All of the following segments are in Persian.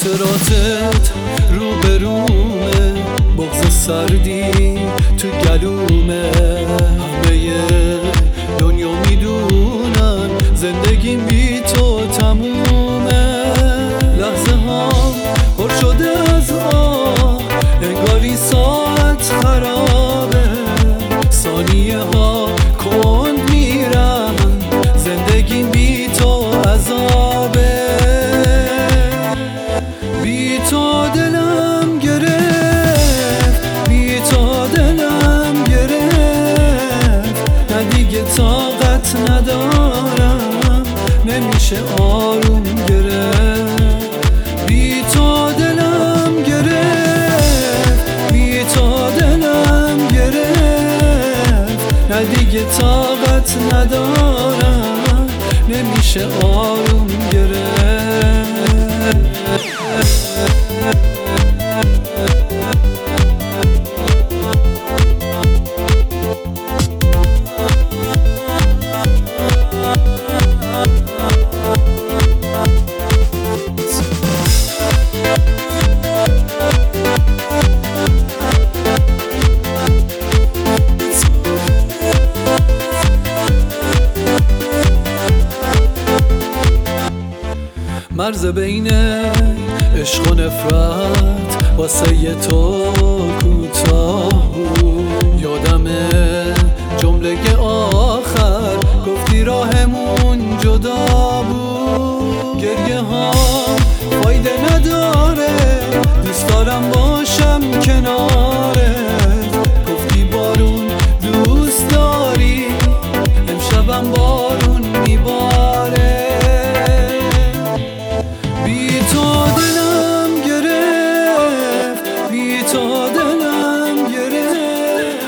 خاطراتت رو به رومه، بغض سردی تو گلومه. همه دنیا میدونن زندگیم بی تو تمومه. لحظه ها پر شده از آه، انگاری ساعت خرابه. ثانیه ها کند میرن، زندگیم بی تو عذابه. بی تو دلم گرفت، بی تو دلم گرفت. نه دیگه طاقت ندارم، نمیشه آروم گرفت. بی تو دلم گرفت، بی تو دلم گرفت. نه دیگه طاقت ندارم، نمیشه آروم گرفت. مرز بین عشق و نفرت واسه تو کوتاه بود. یادمه جمله آخر گفتی راهمون جدا بود. گریه ها فایده نداره، دوست دارم باشم کنارت. گفتی بارون دوست داری، امشبم بارون میباره. بی تو دلم گرفت، بی تو دلم گرفت.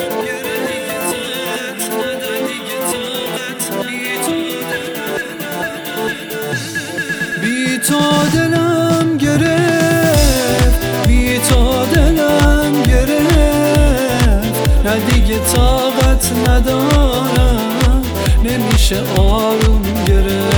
بی تو دلم گرفت، بی تو دلم گرفت. نه دیگه طاقت ندارم، نمیشه آروم گرفت.